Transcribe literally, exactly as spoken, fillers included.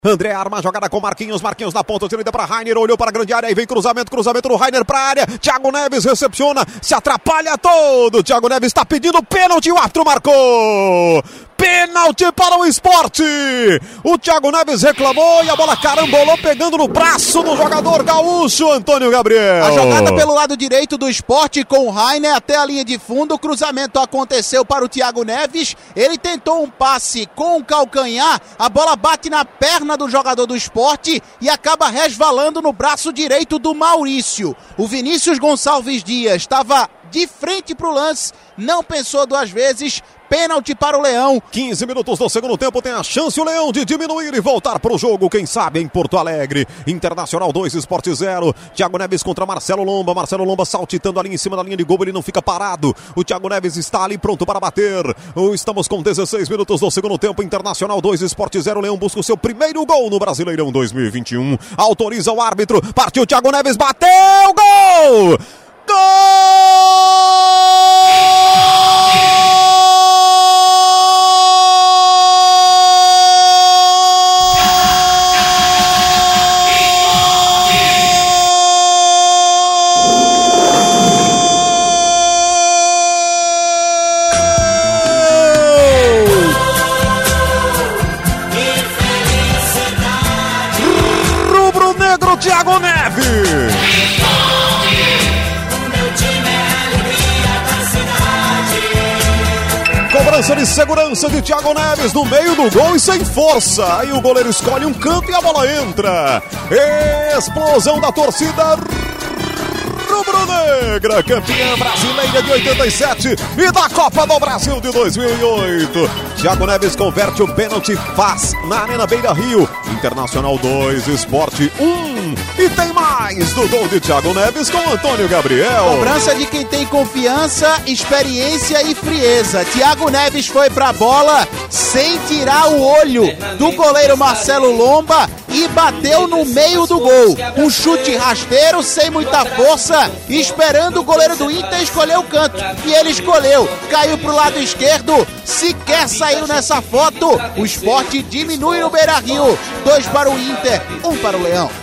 André arma a jogada com Marquinhos, Marquinhos na ponta direita para Rainer, olhou para a grande área e vem cruzamento, cruzamento do Rainer para a área, Thiago Neves recepciona, se atrapalha todo, Thiago Neves está pedindo pênalti, o árbitro marcou! Pênalti para o Sport! O Thiago Neves reclamou e a bola carambolou pegando no braço do jogador gaúcho, Antônio Gabriel. A jogada pelo lado direito do Sport com o Rainer até a linha de fundo, o cruzamento aconteceu para o Thiago Neves, ele tentou um passe com o calcanhar, a bola bate na perna do jogador do Sport e acaba resvalando no braço direito do Maurício. O Vinícius Gonçalves Dias estava de frente para o lance, não pensou duas vezes, pênalti para o Leão. quinze minutos do segundo tempo, tem a chance o Leão de diminuir e voltar para o jogo, quem sabe em Porto Alegre. Internacional dois, Sport zero. Thiago Neves contra Marcelo Lomba, Marcelo Lomba saltitando ali em cima da linha de gol, ele não fica parado. O Thiago Neves está ali pronto para bater. Estamos com dezesseis minutos do segundo tempo, Internacional dois, Sport zero. Leão busca o seu primeiro gol no Brasileirão dois mil e vinte e um. Autoriza o árbitro, partiu Thiago Neves, bateu, gol! Gol! Rubro-negro Thiago Neves! Cobrança de segurança de Thiago Neves no meio do gol e sem força. Aí o goleiro escolhe um canto e a bola entra. Explosão da torcida rubro-negra, campeã brasileira de oitenta e sete e da Copa do Brasil de dois mil e oito. Thiago Neves converte o pênalti, faz na Arena Beira-Rio. Internacional dois, Sport um. E tem mais do gol de Thiago Neves com Antônio Gabriel. Cobrança de quem tem confiança, experiência e frieza. Thiago Neves foi pra bola sem tirar o olho do goleiro Marcelo Lomba e bateu no meio do gol. Um chute rasteiro, sem muita força, esperando o goleiro do Inter escolher o canto. E ele escolheu, caiu pro lado esquerdo, sequer saiu nessa foto. O Sport diminui no Beira-Rio. Dois para o Inter, um para o Leão.